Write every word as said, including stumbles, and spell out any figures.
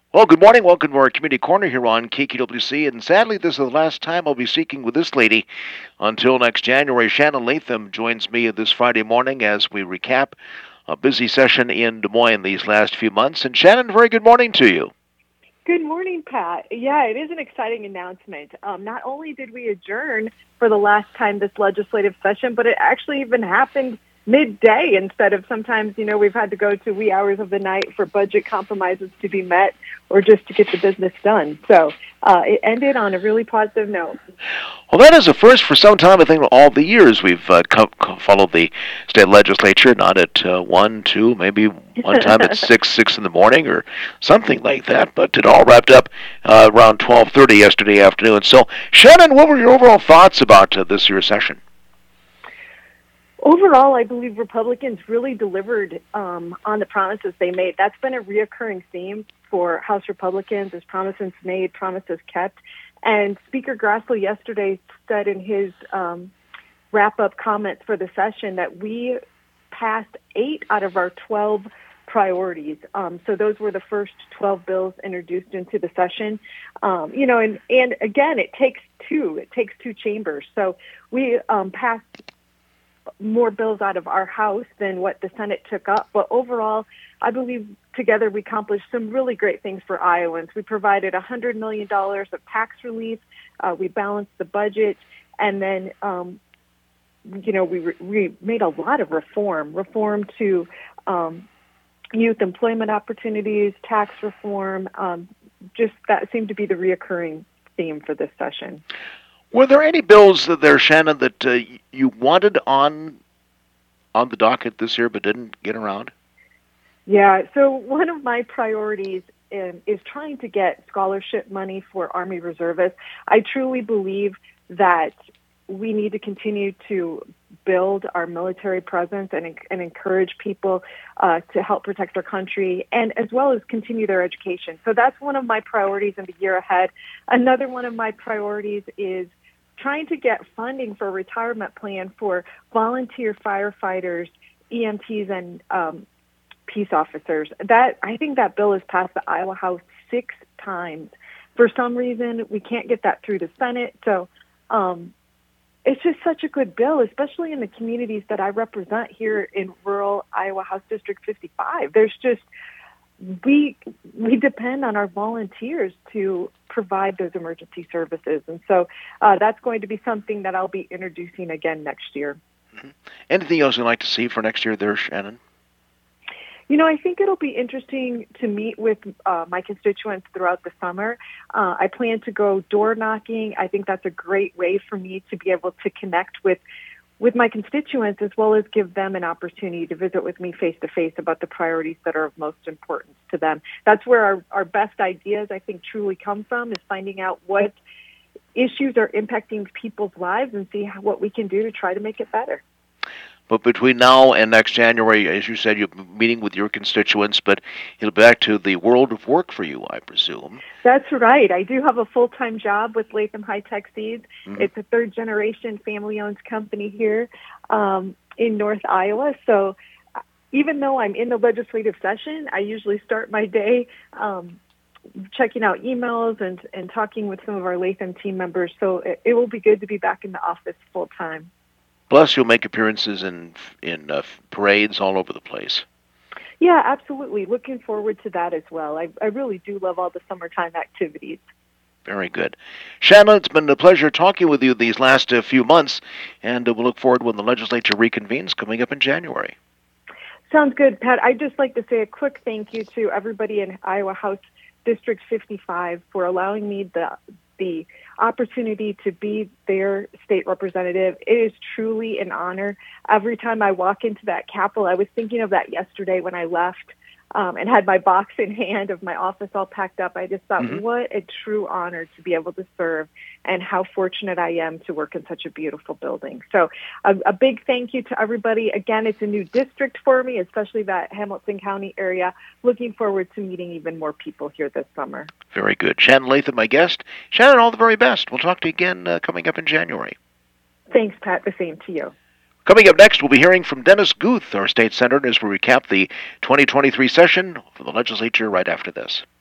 Well, good morning. Welcome to our community corner here on K Q W C. And sadly, this is the last time I'll be speaking with this lady until next January. Shannon Latham joins me this Friday morning as we recap a busy session in Des Moines these last few months. And Shannon, very good morning to you. Good morning, Pat. Yeah, it is an exciting announcement. Um, not only did we adjourn for the last time this legislative session, but it actually even happened midday instead of sometimes, you know, we've had to go to wee hours of the night for budget compromises to be met or just to get the business done. So uh, it ended on a really positive note. Well, that is a first for some time. I think all the years we've uh, co- co- followed the state legislature, not at uh, one, two, maybe one time at six, six in the morning or something like that. But it all wrapped up uh, around twelve thirty yesterday afternoon. So, Shannon, what were your overall thoughts about uh, this year's session? Overall, I believe Republicans really delivered um, on the promises they made. That's been a reoccurring theme for House Republicans, is promises made, promises kept. And Speaker Grassley yesterday said in his um, wrap-up comments for the session that we passed eight out of our twelve priorities. Um, so those were the first twelve bills introduced into the session. Um, you know, and, and again, it takes two. It takes two chambers. So we um, passed more bills out of our House than what the Senate took up. But overall, I believe together we accomplished some really great things for Iowans. We provided one hundred million dollars of tax relief. Uh, we balanced the budget. And then, um, you know, we, re- we made a lot of reform, reform to um, youth employment opportunities, tax reform. Um, just that seemed to be the reoccurring theme for this session. Were there any bills there, Shannon, that uh, you wanted on on the docket this year but didn't get around? Yeah, so one of my priorities in, is trying to get scholarship money for Army reservists. I truly believe that we need to continue to build our military presence and, and encourage people uh, to help protect our country, and as well as continue their education. So that's one of my priorities in the year ahead. Another one of my priorities is trying to get funding for a retirement plan for volunteer firefighters, E M Ts, and um, peace officers. That I think that bill has passed the Iowa House six times. For some reason, we can't get that through the Senate. So um, it's just such a good bill, especially in the communities that I represent here in rural Iowa House District fifty-five. There's just we we depend on our volunteers to provide those emergency services. And so uh, that's going to be something that I'll be introducing again next year. Mm-hmm. Anything else you'd like to see for next year there, Shannon? You know, I think it'll be interesting to meet with uh, my constituents throughout the summer. Uh, I plan to go door knocking. I think that's a great way for me to be able to connect with with my constituents, as well as give them an opportunity to visit with me face-to-face about the priorities that are of most importance to them. That's where our, our best ideas, I think, truly come from, is finding out what issues are impacting people's lives and see how, what we can do to try to make it better. But between now and next January, as you said, you're meeting with your constituents, but it'll be back to the world of work for you, I presume. That's right. I do have a full-time job with Latham High Tech Seeds. Mm-hmm. It's a third-generation family-owned company here um, in North Iowa. So even though I'm in the legislative session, I usually start my day um, checking out emails and, and talking with some of our Latham team members. So it, it will be good to be back in the office full-time. Plus, you'll make appearances in in uh, parades all over the place. Yeah, absolutely. Looking forward to that as well. I, I really do love all the summertime activities. Very good. Shannon, it's been a pleasure talking with you these last uh, few months, and uh, we'll look forward when the legislature reconvenes coming up in January. Sounds good, Pat. I'd just like to say a quick thank you to everybody in Iowa House District fifty-five for allowing me the the opportunity to be their state representative. It is truly an honor. Every time I walk into that Capitol, I was thinking of that yesterday when I left um, and had my box in hand of my office all packed up. I just thought, mm-hmm. what a true honor to be able to serve, and how fortunate I am to work in such a beautiful building. So a, a big thank you to everybody. Again, it's a new district for me, especially that Hamilton County area. Looking forward to meeting even more people here this summer. Very good. Shannon Latham, my guest. Shannon, all the very best. We'll talk to you again uh, coming up in January. Thanks, Pat. The same to you. Coming up next, we'll be hearing from Dennis Guth, our state senator, as we recap the twenty twenty-three session for the legislature right after this.